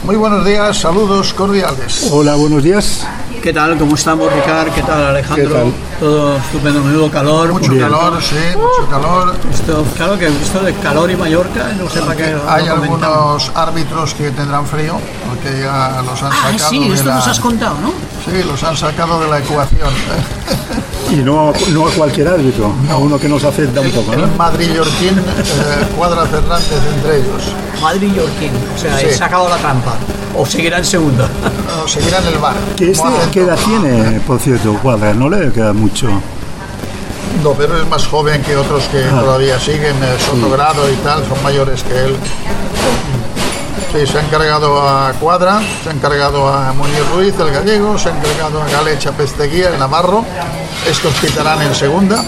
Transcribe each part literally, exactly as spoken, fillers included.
Muy buenos días, saludos cordiales. Hola, buenos días. ¿Qué tal? ¿Cómo estamos, Ricard? ¿Qué tal, Alejandro? ¿Qué tal? Todo estupendo, menudo calor. Mucho Bien. calor, sí, mucho calor. Esto, claro que esto de calor y Mallorca, no sé para qué. Hay algunos árbitros que tendrán frío, porque ya los han sacado. Ah, sí, de esto la... nos has contado, ¿no? Sí, los han sacado de la ecuación. Y no, no a cualquier árbitro, a uno que nos afecta un poco, ¿no? El Madrid-Yorquín, eh, Cuadra Fernández entre ellos. Madrid y Yorquín, o sea, Sí. he sacado la trampa. O seguirá en segunda. No, seguirán el bar. ¿Qué, este, ¿Qué edad tiene, por cierto, Cuadra? No le queda mucho. No, pero es más joven que otros que Ah. todavía siguen, eh, Soto Grado y tal, son mayores que él. Sí, se ha encargado a Cuadra, se ha encargado a Muñiz Ruiz, el gallego, se ha encargado a Galecha Pesteguía, el navarro, estos pitarán en segunda,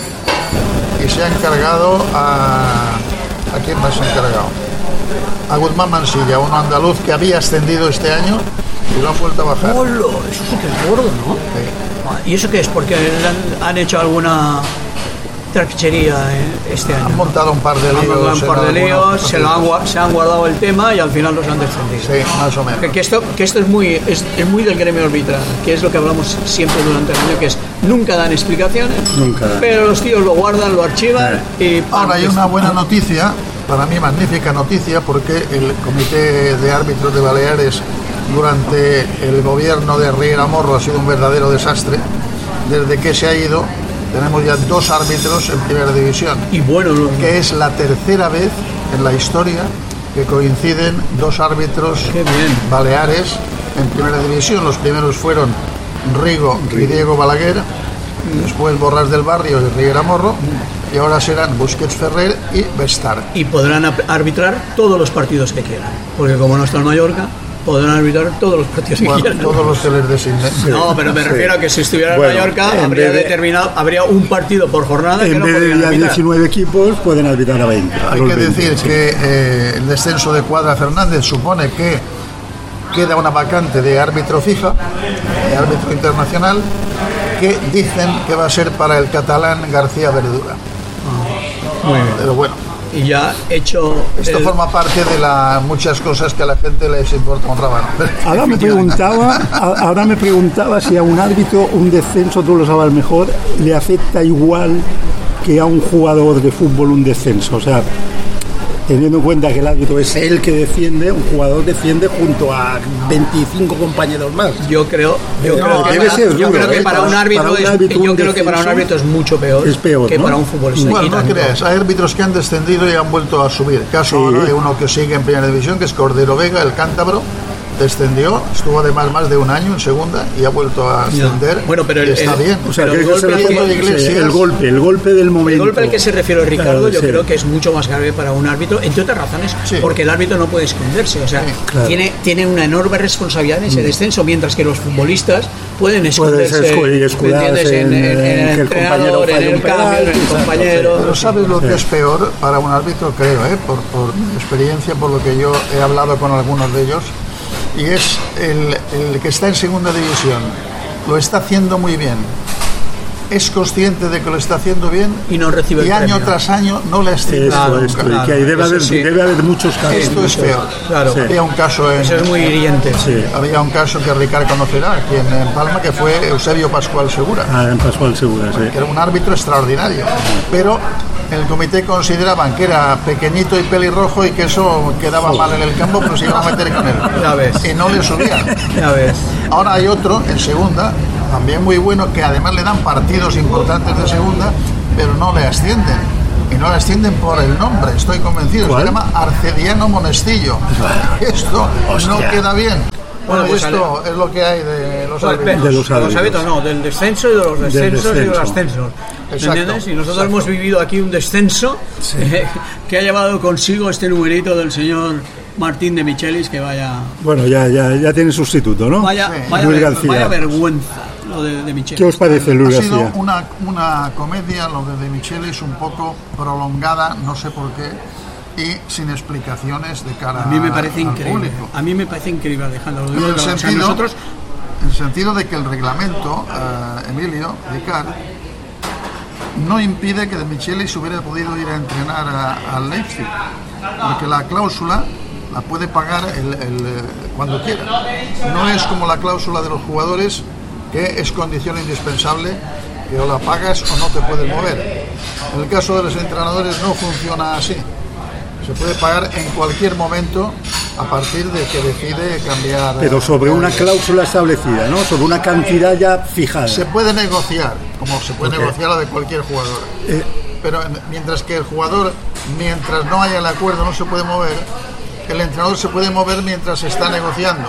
y se ha encargado a... ¿A quién más se ha encargado? A Guzmán Mansilla, un andaluz que había ascendido este año y lo han vuelto a bajar. ¡Hola! Eso sí que es gordo, ¿no? Sí. ¿Y eso qué es? ¿Porque han, han hecho alguna trapichería eh, este año? Han montado un par de Han líos. montado un en par de líos, algunos se, lo han, gua- se han guardado el tema y al final los han descendido. Sí, más o menos. Que, que esto, que esto es, muy, es, es muy del gremio arbitral, que es lo que hablamos siempre durante el año, que es nunca dan explicaciones, Nunca. pero los tíos lo guardan, lo archivan y... Ahora hay una buena noticia, para mí magnífica noticia, porque el Comité de Árbitros de Baleares durante el gobierno de Riera Morro ha sido un verdadero desastre. Desde que se ha ido, tenemos ya dos árbitros en primera división, Y bueno, lo- que es la tercera vez en la historia que coinciden dos árbitros Qué bien. baleares en primera división. Los primeros fueron Rigo y Diego Balaguer, después Borràs del Barrio y Riera Morro, y ahora serán Busquets Ferrer y Bestar. y podrán ap- arbitrar todos los partidos que quieran, porque como no está en Mallorca, podrán arbitrar todos los partidos que Bueno, quieran. todos los que les designen. No, pero me Sí. refiero a que si estuviera Bueno, en Mallorca en habría vez de- determinado, habría un partido por jornada que En no vez de podrían ya arbitrar. diecinueve equipos, pueden arbitrar a veinte. a Hay los que veinte, decir sí. que eh, el descenso de Cuadra Fernández supone que queda una vacante de árbitro FIFA, de árbitro internacional, que dicen que va a ser para el catalán García Verdura. Muy bien. Pero bueno, Y ya hecho esto el- forma parte de las muchas cosas que a la gente les importa un rábano. Ahora me preguntaba, a- ahora me preguntaba si a un árbitro un descenso, tú lo sabes mejor, le afecta igual que a un jugador de fútbol un descenso. O sea, teniendo en cuenta que el árbitro es el que defiende, un jugador defiende junto a veinticinco compañeros más. yo creo, yo No, creo que, debe para, ser yo duro, creo que ¿eh? para un Para- árbitro, para un es- árbitro yo un creo que para un descenso árbitro es mucho peor, es peor, que ¿no? para un futbolista. Bueno, Y no tanto. creas, hay árbitros que han descendido y han vuelto a subir. Caso Sí. ahora de uno que sigue en primera división, que es Cordero Vega, el cántabro, descendió, estuvo además más de un año en segunda y ha vuelto a Ya. ascender. Bueno, pero y el- está el- bien. O sea, Pero que el ese se golpe refiere- de Iglesias- sí, el golpe, el golpe del momento. El golpe al que se refiere Ricardo, Claro, yo sí. creo que es mucho más grave para un árbitro, entre otras razones, Sí. porque el árbitro no puede esconderse, o sea, Sí, claro. tiene, tiene una enorme responsabilidad en ese descenso, mientras que los futbolistas pueden esconderse, escu- y ¿me escudarse entiendes? en- en, en- en en el que el compañero entrenador, en falle el un cambio, en penalti, el exacto, compañero. Pero ¿sabes lo que es peor para un árbitro? Creo, ¿eh? por, por mi experiencia, por lo que yo he hablado con algunos de ellos, y es el, el que está en segunda división. Lo está haciendo muy bien. Es consciente de que lo está haciendo bien Y no recibe el y año premio. tras año no le asciende Eso, Claro, esto, nunca. y que ahí debe Eso haber, sí. debe haber muchos casos. Esto es muchos. peor. Claro. Sí. Había un caso en, Eso es muy hiriente. Sí. había un caso que Ricard conocerá aquí en, en Palma, que fue Eusebio Pascual Segura, Ah, en Pascual Segura, sí. que era un árbitro extraordinario, pero el comité consideraban que era pequeñito y pelirrojo y que eso quedaba mal en el campo, pero se iban a meter con él Ya ves. y no le subían. Ya ves. Ahora hay otro en segunda, también muy bueno, que además le dan partidos importantes de segunda, pero no le ascienden. Y no le ascienden por el nombre, estoy convencido. ¿Cuál? Se llama Arcediano Monestillo. Esto no Hostia. queda bien. Bueno, Bueno, pues esto es lo que hay de los árbitros. De los árbitros. árbitros, no, del descenso y de los descensos y de los descenso. ascensos. ¿Me Exacto, entiendes? Y nosotros exacto. hemos vivido aquí un descenso eh, que ha llevado consigo este numerito del señor Martín de Michelis, que vaya Bueno, ya, ya, ya tiene sustituto, ¿no? vaya, Sí. vaya, Luis ver- García. vaya vergüenza lo de, de Michelis. ¿Qué os parece, Luis Ha sido García? una, una comedia, lo de De Michelis, un poco prolongada, no sé por qué, y sin explicaciones de cara A mí me parece al increíble. público. A mí me parece increíble, Alejandro. Lo En digo el de verdad. O sea, sentido, nosotros en el sentido de que el reglamento, eh, Emilio, Ricard, no impide que De Michelis hubiera podido ir a entrenar a- al Leipzig, porque la cláusula la puede pagar el, el, cuando quiera. No es como la cláusula de los jugadores, que es condición indispensable, que o la pagas o no te puedes mover. En el caso de los entrenadores no funciona así. Se puede pagar en cualquier momento a partir de que decide cambiar. Pero sobre una cláusula establecida, ¿no? Sobre una cantidad ya fijada. Se puede negociar, como se puede Okay. negociar la de cualquier jugador. Eh, Pero mientras que el jugador, mientras no haya el acuerdo, no se puede mover, el entrenador se puede mover mientras se está negociando.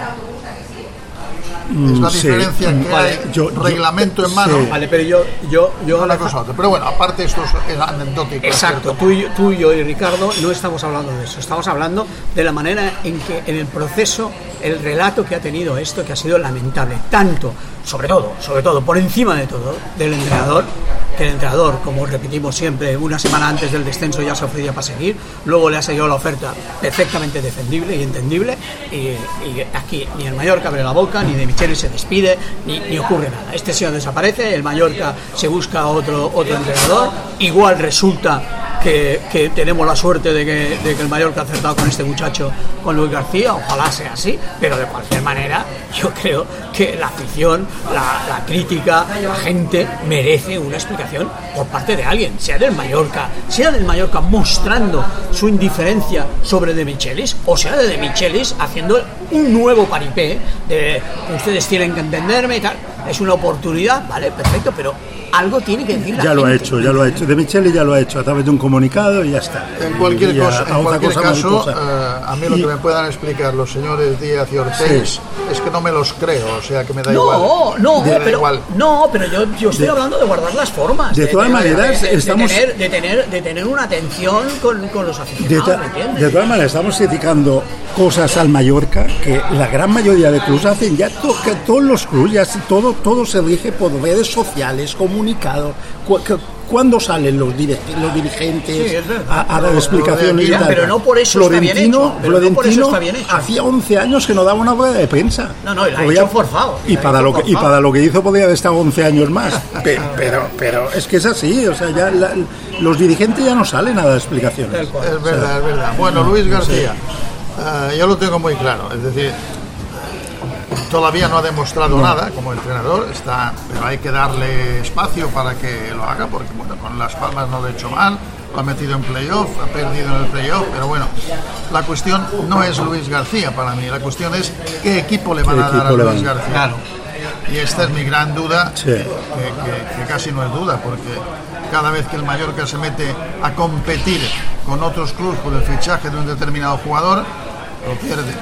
Es la sí, diferencia que vale, hay, yo- yo- reglamento en mano. sí. Vale, pero yo, yo, yo Una cosa u otra. Pero bueno, aparte esto es anecdótico. Exacto, tú y, yo, tú y yo y Ricardo no estamos hablando de eso, estamos hablando de la manera en que en el proceso, el relato que ha tenido esto, que ha sido lamentable, tanto, sobre todo, sobre todo, por encima de todo, del entrenador, que el entrenador, como repetimos siempre, una semana antes del descenso ya se ofrecía para seguir, luego le ha seguido la oferta perfectamente defendible y entendible, y, y aquí ni el Mallorca abre la boca, ni de Micheli se despide, ni, ni ocurre nada. Este señor desaparece, el Mallorca se busca otro, otro entrenador, igual resulta que, que tenemos la suerte de que, de que el Mallorca ha acertado con este muchacho, con Luis García, ojalá sea así, pero de cualquier manera yo creo que la afición, la, la crítica, la gente merece una explicación por parte de alguien, sea del Mallorca, sea del Mallorca mostrando su indiferencia sobre De Michelis, o sea de De Michelis haciendo un nuevo paripé de ustedes tienen que entenderme y tal. Es una oportunidad, vale, perfecto, pero algo tiene que decir la Ya lo ha gente. hecho, ya lo ha hecho. De Micheli ya lo ha hecho a través de un comunicado y ya está. En cualquier, Y ya, cosa, a en otra cualquier cosa, caso, mariposa. eh, a mí lo Y- que me puedan explicar los señores Díaz y Ortiz Sí. es que no me los creo, o sea que me da igual. No, no, Me da pero, igual. no, pero yo, yo estoy hablando de guardar las formas. de todas maneras, de, de estamos- tener, de, tener, de tener una atención con, con los De, aficionados, ta- ¿me entiendes? de todas maneras, estamos criticando cosas al Mallorca que la gran mayoría de clubes hacen. Ya to- que todos los clubes, ya se- todo, todo se rige por redes sociales, comunicados. Cu- que- ¿Cuándo salen los, direct- los dirigentes Sí, es verdad. a, a dar Pero- explicaciones y pero- tal? pero no por eso está bien Florentino, hecho, pero no por eso Florentino está bien hecho. hacía once años que no daba una rueda de prensa. No, no, y la ha Podía- hecho forzado, Y la ha para, hecho lo que, y forzado. para lo que hizo podría haber estado once años más. Pe- Pero, pero es que es así, o sea, ya la- los dirigentes ya no salen a dar explicaciones. Tal cual. Es verdad, es verdad. Bueno, Luis García, eh, yo lo tengo muy claro, es decir, todavía no ha demostrado nada como entrenador, está, pero hay que darle espacio para que lo haga, porque bueno, con Las Palmas no lo ha hecho mal, lo ha metido en playoff, ha perdido en el playoff, pero bueno, la cuestión no es Luis García para mí, la cuestión es qué equipo le van ¿Qué a dar a equipo le Luis van? García. Claro. Y esta es mi gran duda, Sí. que, que- que casi no es duda, porque cada vez que el Mallorca se mete a competir con otros clubes por el fichaje de un determinado jugador, lo pierde.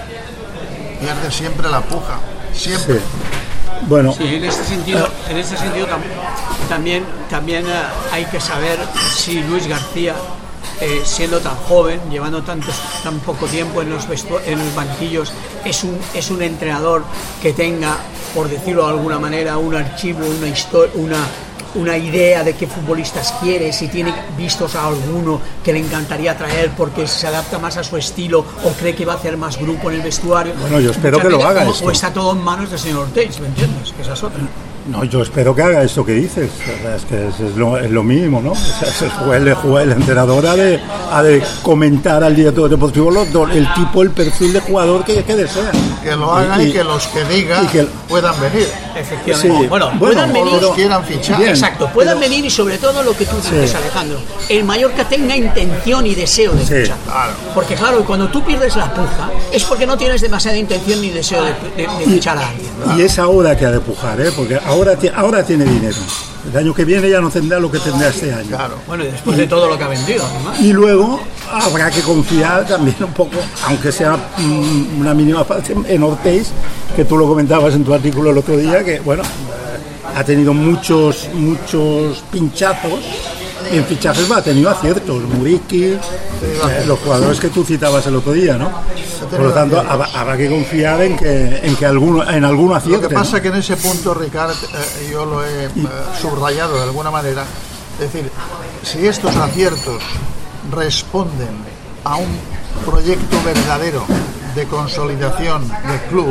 Pierde siempre la puja, siempre. Sí. Bueno, Sí, en este sentido, en este sentido tam- también, también eh, hay que saber si Luis García, eh, siendo tan joven, llevando tantos, tan poco tiempo en los, vestu- en los banquillos, es un, es un entrenador que tenga, por decirlo de alguna manera, un archivo, una historia, una una idea de qué futbolistas quiere, si tiene vistos a alguno que le encantaría traer porque se adapta más a su estilo o cree que va a hacer más grupo en el vestuario. Bueno, yo espero que lo Muchas haga veces, o- esto. O está todo en manos del señor Ortiz, ¿me entiendes? Que esa es otra. no, yo espero que haga esto que dices. O sea, es que es, es lo, es lo mínimo, ¿no? O sea, es el, juez, el, juez, el entrenador ha de, ha de comentar al director deportivo lo- do- el tipo, el perfil de jugador que, que desea. Que lo haga y, que los que diga y que- puedan venir. Efectivamente. Sí, Bueno, bueno, puedan o venir. O los quieran fichar. Bien. Exacto, puedan pero- venir y sobre todo lo que tú dices, Sí. Alejandro, el Mallorca tenga intención y deseo de Sí, fichar. claro. Porque claro, cuando tú pierdes la puja es porque no tienes demasiada intención ni deseo de, de- de fichar a alguien. Y es ahora que ha de pujar, ¿eh? Porque ahora, ti- ahora tiene dinero. El año que viene ya no tendrá lo que tendrá este año. Claro. Bueno, y después de todo lo que ha vendido, además. Y luego habrá que confiar también un poco, aunque sea mm, una mínima parte, en Ortiz, que tú lo comentabas en tu artículo el otro día, que bueno, eh, ha tenido muchos, muchos pinchazos. Y en fichajes va, ha tenido aciertos, Muriqui, eh, los jugadores que tú citabas el otro día, ¿no? Por lo tanto, habrá, habrá que confiar en que, en que alguno, en alguno Lo acierte. que pasa ¿no? es que en ese punto, Ricard, eh, yo lo he eh, subrayado de alguna manera. Es decir, si estos aciertos responden a un proyecto verdadero de consolidación del club,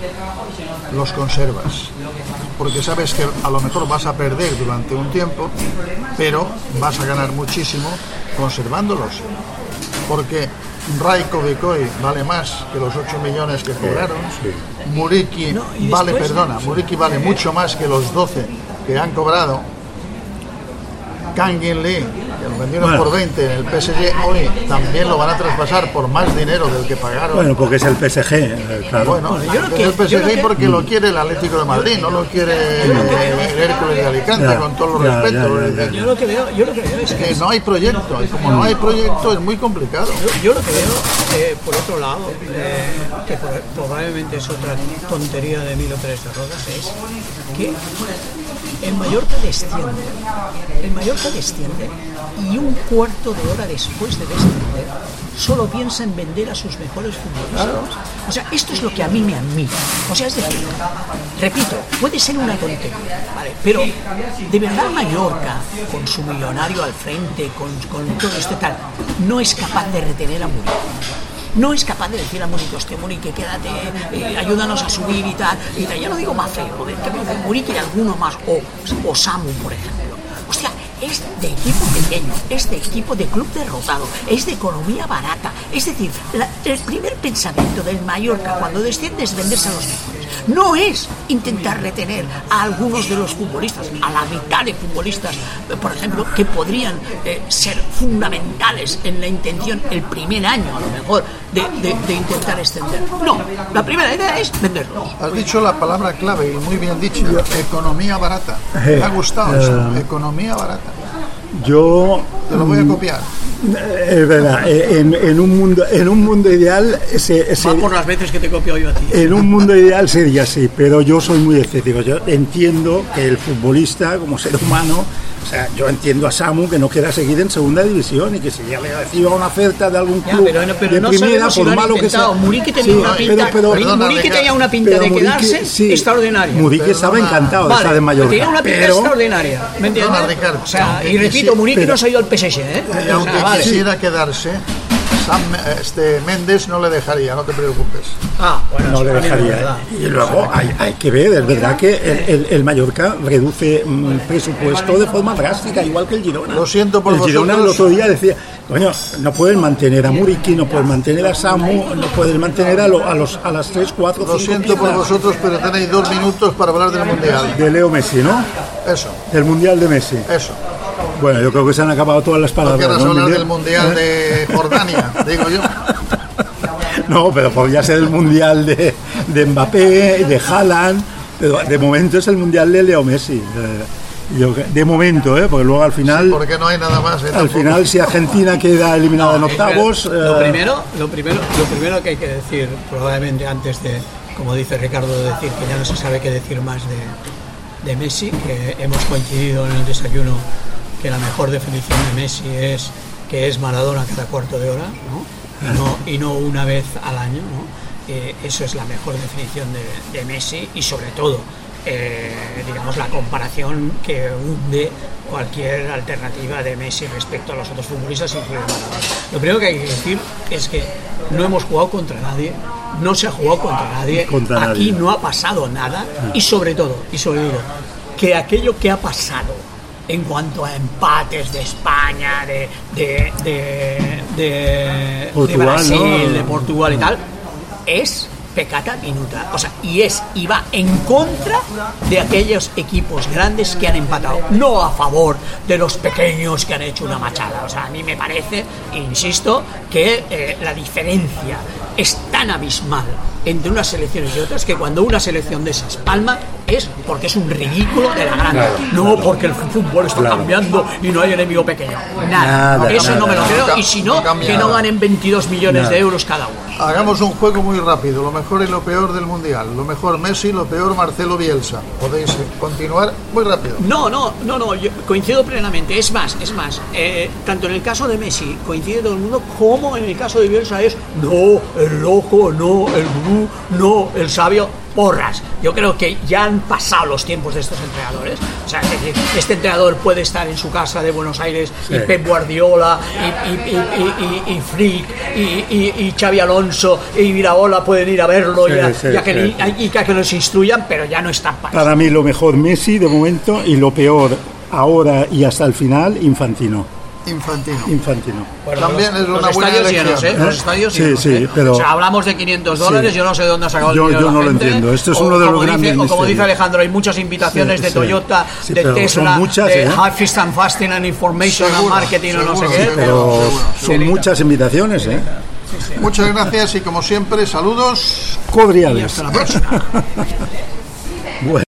los conservas. Porque sabes que a lo mejor vas a perder durante un tiempo, pero vas a ganar muchísimo conservándolos. Porque Rajkovic hoy vale más que los ocho millones que cobraron. Sí. Muriqui No, y vale, después- perdona, Muriqui vale mucho más que los doce que han cobrado. Kangin Lee, que lo vendieron Bueno. por veinte en el P S G, hoy también lo van a traspasar por más dinero del que pagaron. Bueno, porque es el P S G, eh, claro. Bueno, Bueno, yo lo es que- el P S yo lo G que- porque lo quiere el Atlético de Madrid, no lo quiere el Hércules de Alicante, Ya, con todos los ya, respetos. ya, ya, Es ya. decir, Yo lo que veo, yo lo que veo es que que no hay proyecto, y como no hay proyecto es muy complicado. Yo, yo lo que veo, eh, por otro lado, eh, que por- probablemente es otra tontería de Milo Pérez de Rodas, es que el Mallorca desciende, el Mallorca desciende y un cuarto de hora después de descender solo piensa en vender a sus mejores futbolistas. O sea, esto es lo que a mí me admira. O sea, es decir, repito, puede ser una tontería, ¿vale? Pero de verdad Mallorca, con su millonario al frente, con, con todo esto y tal, no es capaz de retener a Muriqui. No es capaz de decir a Muriqui, hostia, Muriqui, quédate, eh, ayúdanos a subir y tal, y tal. Ya no digo más feo, joder, que me dice Muriqui y alguno más, o, o Samu, por ejemplo. Hostia, es de equipo pequeño, es de equipo de club derrotado, es de economía barata. Es decir, la- el primer pensamiento del Mallorca cuando desciende es venderse a los mejores. No es intentar retener a algunos de los futbolistas, a la mitad de futbolistas, eh, por ejemplo, que podrían eh, ser fundamentales en la intención el primer año, a lo mejor, de, de- de intentar extender. No, la primera idea es venderlos. Has dicho la palabra clave y muy bien dicho, economía barata. Eh, Me ha gustado eso, eh, economía barata. Yo Te lo voy a copiar. es verdad, eh, en, en un mundo en un mundo ideal se, se- Va por las veces que te copio yo a ti. en un mundo ideal sería así, pero yo soy muy escéptico. Yo entiendo que el futbolista como ser humano, o sea, yo entiendo a Samu que no quiera seguir en segunda división y que si ya le reciba una oferta de algún Ya, club pero no, pero de no primera, sabemos si por lo han malo que sea. intentado. Muriqui tenía Sí, una pero- pinta, pero- Muriqui Perdona, tenía una pinta pero de Muriqui, quedarse sí. extraordinaria. Muriqui estaba Perdona. encantado de Vale, estar en Mallorca, tenía una pinta pero extraordinaria, ¿me entiendes? Perdona, Ricardo, O sea, aunque y repito, quisi- Muriqui pero- no se ha ido al P S G, ¿eh? Y O sea, aunque vale. quisiera quedarse, Sam, este, Méndez no le dejaría, no te preocupes. Ah, bueno, no eso le también es dejaría. verdad. Y luego hay, hay que ver, es verdad que el, el- el Mallorca reduce mm, presupuesto de forma drástica, igual que el Girona. Lo siento por el Girona el vosotros. otro día decía, coño, no pueden mantener a Muriqui, no pueden mantener a Samu, no pueden mantener a, lo- a los, a las tres, cuatro, Lo cinco siento por piezas vosotros, pero tenéis dos minutos para hablar del Mundial. de Leo Messi, ¿no? Eso, Del Mundial de Messi. eso. Bueno, yo creo que se han acabado todas las No palabras. quieras ¿no, hablar Miguel? del Mundial de Jordania, digo yo. No, pero podría ser el Mundial de, de Mbappé, de Haaland, pero de momento es el Mundial de Leo Messi. Eh, yo- de momento, ¿eh? Porque luego al final, Porque no hay nada más. ¿eh? al Tampoco. final si Argentina queda eliminada en No, octavos, lo eh, primero, lo primero, lo primero que hay que decir, probablemente antes de, como dice Ricardo, decir que ya no se sabe qué decir más de, de Messi, que hemos coincidido en el desayuno que la mejor definición de Messi es que es Maradona cada cuarto de hora, ¿no? Y no, y no una vez al año, ¿no? Eh, eso es la mejor definición de, de Messi y sobre todo eh, digamos la comparación que hunde cualquier alternativa de Messi respecto a los otros futbolistas, incluido Maradona. Lo primero que hay que decir es que no hemos jugado contra nadie, no se ha jugado contra nadie, Contra aquí nadie. no ha pasado nada y sobre todo, y sobre todo, que aquello que ha pasado en cuanto a empates de España, de, de, de, de, de Portugal, Brasil, ¿no? de Portugal y tal, es peccata minuta. O sea, y es y va en contra de aquellos equipos grandes que han empatado, no a favor de los pequeños que han hecho una machada. O sea, a mí me parece, insisto, que eh, la diferencia es tan abismal entre unas selecciones y otras que cuando una selección de esas palma es porque es un ridículo de la grande, Claro. no porque el fútbol está Claro. cambiando y no hay enemigo pequeño. Nada, Nada, eso nada, no me lo nada. creo, No y si ca- no no, cambia que no nada. ganen veintidós millones Nada. de euros cada uno. Hagamos un juego muy rápido, lo mejor y lo peor del Mundial. Lo mejor Messi, lo peor Marcelo Bielsa. Podéis continuar muy rápido. No, no, no, no, yo coincido plenamente. Es más, es más, eh, tanto en el caso de Messi coincide todo el mundo, como en el caso de Bielsa es no, el loco, no, el gurú, no, el sabio. Porras. Yo creo que ya han pasado los tiempos de estos entrenadores. O sea, es decir, este entrenador puede estar en su casa de Buenos Aires y Sí. Pep Guardiola y, y, y, y, y, y Frick y, y, y Xavi Alonso y Viraola pueden ir a verlo Sí, ya, sí, ya que, sí. ni- y que, que nos instruyan, pero ya no están para para mí lo mejor Messi de momento y lo peor ahora y hasta el final Infantino. Infantino. Infantino. Bueno, También los, es una los buena estadios elección. llenos, ¿eh? ¿Eh? Los estadios Sí, llenos, sí, ¿eh? pero- O sea, hablamos de quinientos dólares, Sí. yo no sé de dónde ha sacado el Yo- dinero yo la no lo gente. entiendo. Esto es O uno de los como grandes dice, o como dice misterios. Alejandro, hay muchas invitaciones Sí, de sí. Toyota, Sí, de pero son Tesla, muchas, de ¿eh? High Fist and Fasting and Information Seguro, and Marketing o no sé seguro, qué. seguro. Pero seguro, son muchas invitaciones, ¿eh? Muchas gracias y como siempre, saludos. Y Cordiales. hasta la próxima. Bueno.